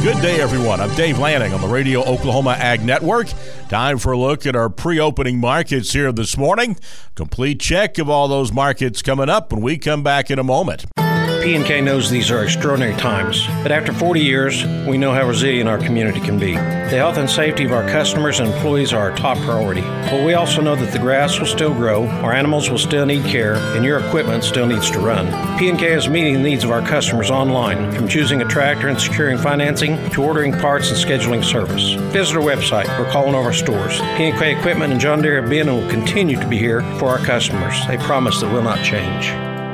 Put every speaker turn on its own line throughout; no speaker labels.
Good day, everyone. I'm Dave Lanning on the Radio Oklahoma Ag Network. Time for a look at our pre-opening markets here this morning. Complete check of all those markets coming up when we come back in a moment.
P&K knows these are extraordinary times, but after 40 years, we know how resilient our community can be. The health and safety of our customers and employees are our top priority, but we also know that the grass will still grow, our animals will still need care, and your equipment still needs to run. P&K is meeting the needs of our customers online, from choosing a tractor and securing financing to ordering parts and scheduling service. Visit our website or call one of our stores. P&K Equipment and John Deere have been and will continue to be here for our customers. They promise that will not change.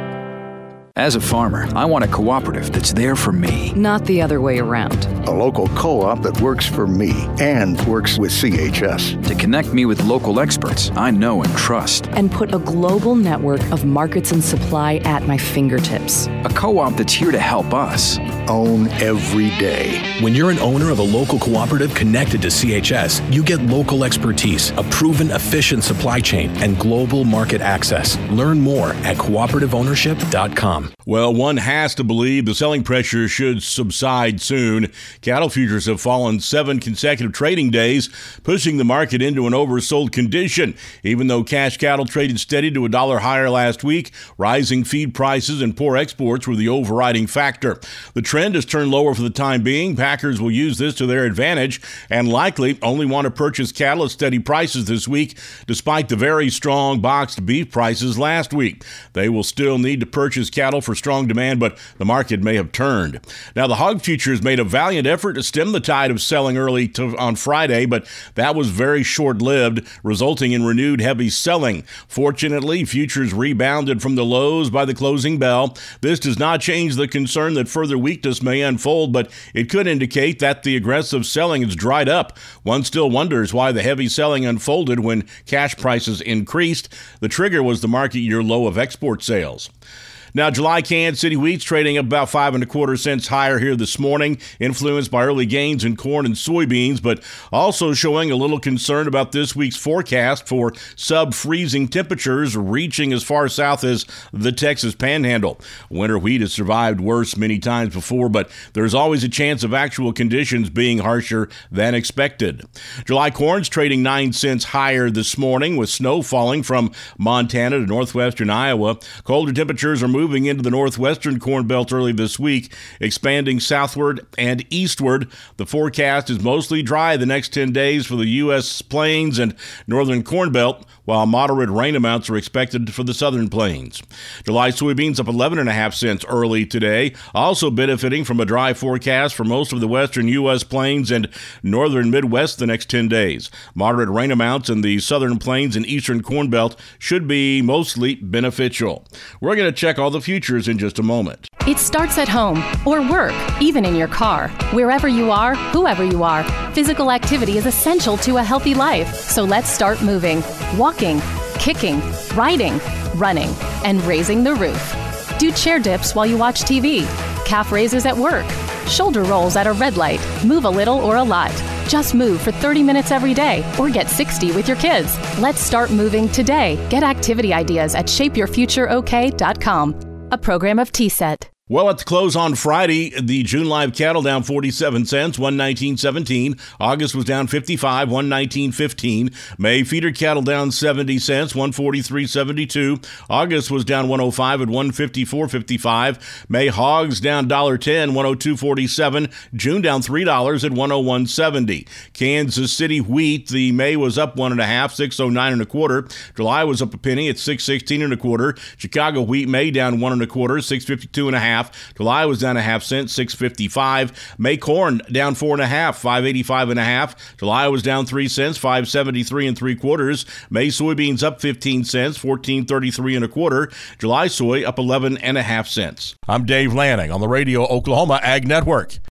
As a farmer, I want a cooperative that's there for me.
Not the other way around.
A local co-op that works for me and works with CHS.
To connect me with local experts I know and trust.
And put a global network of markets and supply at my fingertips.
A co-op that's here to help us.
Own every day.
When you're an owner of a local cooperative connected to CHS, you get local expertise, a proven, efficient supply chain, and global market access. Learn more at cooperativeownership.com.
Well, one has to believe the selling pressure should subside soon. Cattle futures have fallen 7 consecutive trading days, pushing the market into an oversold condition. Even though cash cattle traded steady to $1 higher last week, rising feed prices and poor exports were the overriding factor. The trend has turned lower for the time being. Packers will use this to their advantage and likely only want to purchase cattle at steady prices this week, despite the very strong boxed beef prices last week. They will still need to purchase cattle for strong demand, but the market may have turned. Now, the hog futures made a valiant effort to stem the tide of selling early on Friday, but that was very short-lived, resulting in renewed heavy selling. Fortunately, futures rebounded from the lows by the closing bell. This does not change the concern that further weakness may unfold, but it could indicate that the aggressive selling has dried up. One still wonders why the heavy selling unfolded when cash prices increased. The trigger was the market year low of export sales. Now, July Kansas City wheat's trading up about 5 1/4 cents higher here this morning, influenced by early gains in corn and soybeans, but also showing a little concern about this week's forecast for sub-freezing temperatures reaching as far south as the Texas Panhandle. Winter wheat has survived worse many times before, but there's always a chance of actual conditions being harsher than expected. July corn's trading 9 cents higher this morning, with snow falling from Montana to northwestern Iowa. Colder temperatures are moving into the northwestern corn belt early this week, expanding southward and eastward. The forecast is mostly dry the next 10 days for the U.S. plains and northern corn belt, while moderate rain amounts are expected for the southern plains. July soybeans up 11.5 cents early today, also benefiting from a dry forecast for most of the western U.S. plains and northern Midwest the next 10 days. Moderate rain amounts in the southern plains and eastern corn belt should be mostly beneficial. We're going to check all the futures in just a moment.
It starts at home or work, even in your car. Wherever you are, whoever you are, physical activity is essential to a healthy life. So let's start moving, walking, kicking, riding, running, and raising the roof. Do chair dips while you watch TV, calf raises at work, shoulder rolls at a red light. Move a little or a lot. Just move for 30 minutes every day or get 60 with your kids. Let's start moving today. Get activity ideas at shapeyourfutureok.com. A program of T-Set.
Well, at the close on Friday, the June live cattle down 47 cents, 119.17. August was down 55, 119.15. May feeder cattle down 70 cents, 143.72. August was down 105 at 154.55. May hogs down $1.10, 102.47. June down $3 at 101.70. Kansas City wheat, the May was up 1.5, 609 1/4. July was up a penny at 616 1/4. Chicago wheat May down 1 1/4, 652 1/2. July was down 0.5 cents, 6.55. May corn down 4.5, 5.85 1/2. July was down 3 cents, 5.73 3/4. May soybeans up 15 cents, 14.33 1/4. July soy up 11.5 cents. I'm Dave Lanning on the Radio Oklahoma Ag Network.